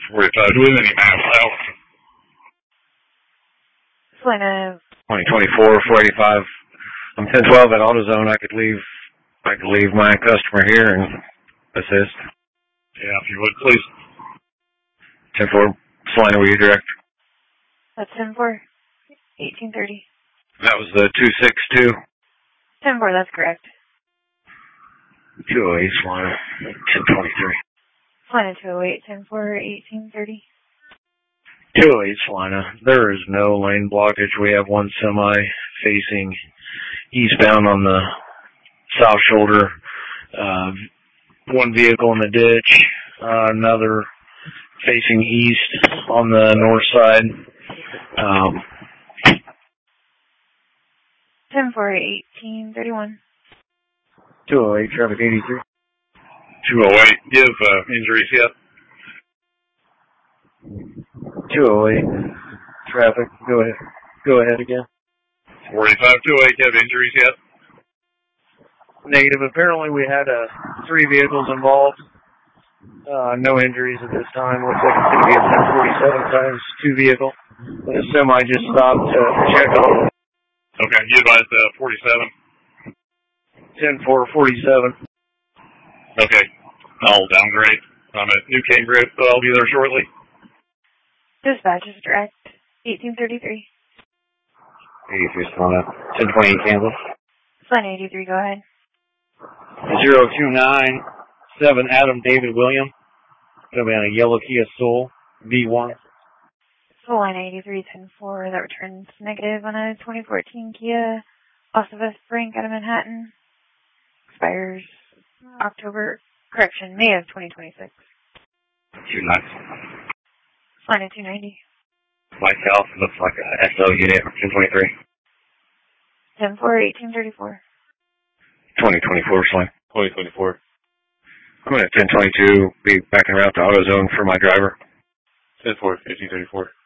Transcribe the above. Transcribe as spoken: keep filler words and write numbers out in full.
forty-five, do we have any maps out? Selena. twenty twenty-four, four eighty-five. I'm ten twelve at AutoZone. I could leave, I could leave my customer here and assist. Yeah, if you would, please. ten four, Selena, will you direct? That's ten four, eighteen thirty. That was the two six two. ten four, that's correct. two oh eight, Selena, ten twenty-three. Selena two oh eight, ten four, eighteen thirty. two oh eight, Selena. There is no lane blockage. We have one semi facing eastbound on the south shoulder. Uh, one vehicle in the ditch. Uh, another facing east on the north side. Um, ten four, eighteen thirty-one. two oh eight, traffic eighty-three. two oh eight, do you have uh, injuries yet? two oh eight, traffic, go ahead. Go ahead again. forty-five, two oh eight, do you have injuries yet? Negative. Apparently we had uh, three vehicles involved. Uh, no injuries at this time. Looks like it's going to be a ten forty-seven times two vehicle. The semi just stopped to check on. Okay, you advised uh, forty-seven. ten four forty-seven. Okay, I'll downgrade. I'm at New Cambridge, so I'll be there shortly. Dispatch is direct, eighteen thirty-three. eighty-three, Selena. ten twenty-eight, Kansas. Selena eighty-three, go ahead. zero two nine seven, Adam David William. Going to be on a yellow Kia Soul, V one. Selena eighty-three, ten four, that returns negative on a twenty fourteen Kia Osava Frank out of Manhattan. Expires October, correction, May of twenty twenty-six. two ninety. Selena two ninety. Myself, looks like a S O unit, ten twenty-three. ten four, eighteen thirty-four. twenty twenty-four, Selena. twenty twenty-four. I'm going to ten twenty-two, be back en route to AutoZone for my driver. ten four, fifteen thirty-four.